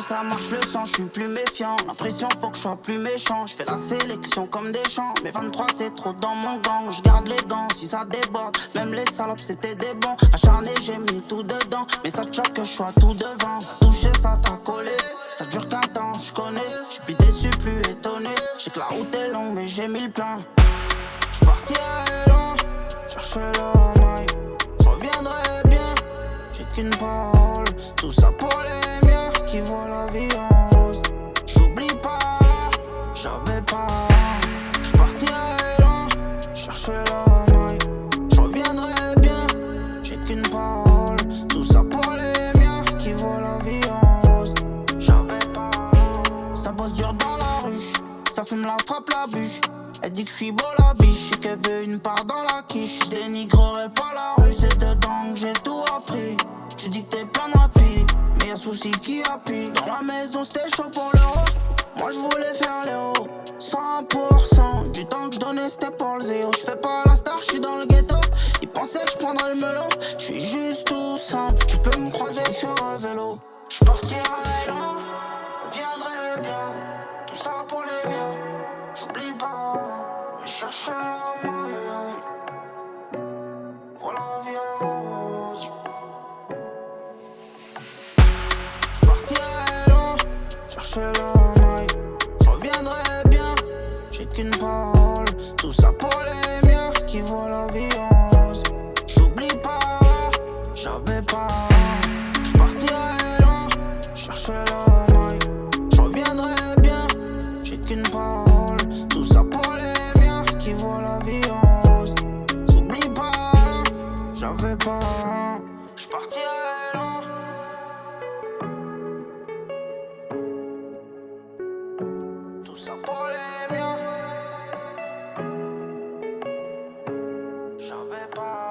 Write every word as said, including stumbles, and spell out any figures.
ça marche le sang, je suis plus méfiant. L'impression faut que je sois plus méchant. Je fais la sélection comme des champs. Mais vingt-trois c'est trop dans mon gang. Je garde les gants si ça déborde. Même les salopes c'était des bons. Acharné j'ai mis tout dedans. Mais ça te choque que je sois tout devant. Toucher ça t'a collé. Ça dure qu'un temps, je connais. J'suis plus déçu, plus étonné. J'sais que la route est longue mais j'ai mis le plein. J'partirai loin, chercher la maille. J'reviendrai bien, j'ai qu'une parole. Tout ça pour les miens qui voient la vie en rose. J'oublie pas, j'avais pas. J'partirai loin, chercher la maille. J'reviendrai bien, j'ai qu'une parole. Tout ça pour les miens qui voient la vie en rose. J'avais pas. Ça bosse dur dans la rue, ça fume la frappe la bûche. Elle dit que je suis beau la biche et qu'elle veut une part dans la quiche. Je dénigrerai pas la rue, c'est dedans que j'ai tout appris. Tu dis que t'es plein de filles, mais y'a souci qui appuie. Dans la maison c'était chaud pour l'euro, moi je voulais faire les hauts. Cent pour cent du temps que je donnais c'était pour le zéro. Je fais pas la star, je suis dans le ghetto. Ils pensaient que je prendrais le melon. Je suis juste tout simple, tu peux me croiser sur un vélo. Je partirai loin, je reviendrai bien. Tout ça pour les miens, j'oublie pas. Je cherche la moyenne pour la vie en rose. J'partirai loin, chercher la maille. J'reviendrai bien, j'ai qu'une parole. Tout ça pour les miens qui voient la vie en rose. J'oublie pas, j'avais pas. J'partirai loin, chercher la maille. J'reviendrai bien, j'ai qu'une parole. Tout ça pour les miens qui voient la vie en rose. J'oublie pas, j'avais pas. J'partirai loin. Tout ça pour les miens. J'avais pas.